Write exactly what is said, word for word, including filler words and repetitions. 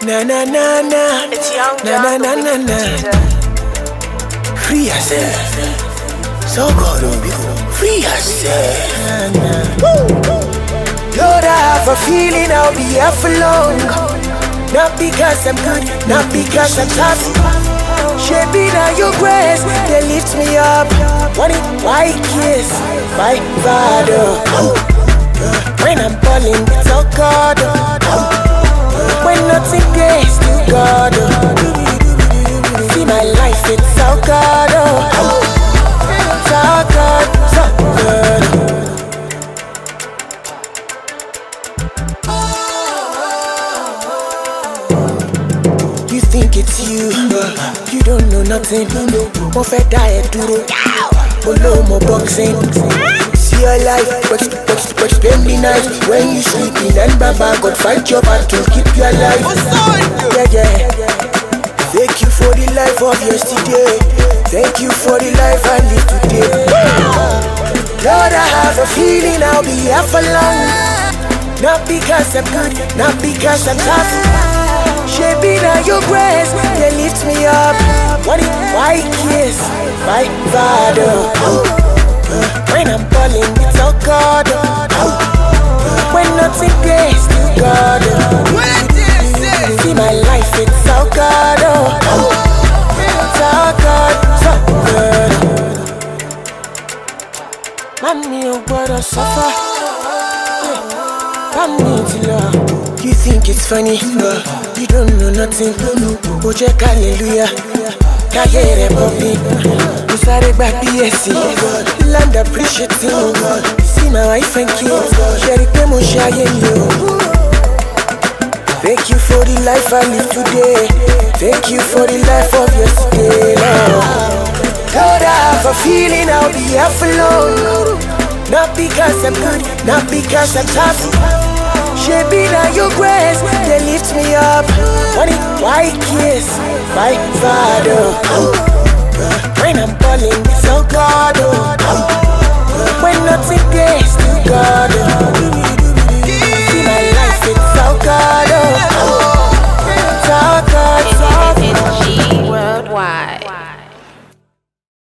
Na na na na, It's young na na na na na. Free yourself. So God will be free yourself. Lord, I have a feeling I'll be here for long. Not because I'm good, not because I'm tough. Shaping out your grace, they lift me up. One white kiss, my father. When I'm falling, it's all God. When nothing there, still God. See my life, it's all God. It's all God, so good. You think it's you, you don't know nothing. Mo fẹ́ dá ẹ dúró, olómo boxing. See your life, watch, watch, watch them the night. When you sleeping and Baba God fight your battle, keep you alive. Yeah, yeah. Thank you for the life of yesterday. Thank you for the life I live today. Lord, I have a feeling I'll be here for long. Not because I'm good, not because I'm tough. Shaping out your grace, they lift me up. One white kiss, my father. When I'm falling, it's all God. When nothing there, still God. See my life, it's all God. It's all God, so good. Mommy, you gotta suffer. Mommy, you think it's funny? You don't know nothing. Oh, check hallelujah. Kayere Bobby, you started back B S C. Land appreciating. See my wife and kids. Sherry Pemo Shayen you. Thank you for the life I live today. Thank you for the life of yesterday. Lord, I have a feeling I'll be here for long. Not because I'm good, not because I'm tough. Shaping out your grace, they lift me up. One white kiss, my father. When I'm falling, it's all God. When nothing there, still God.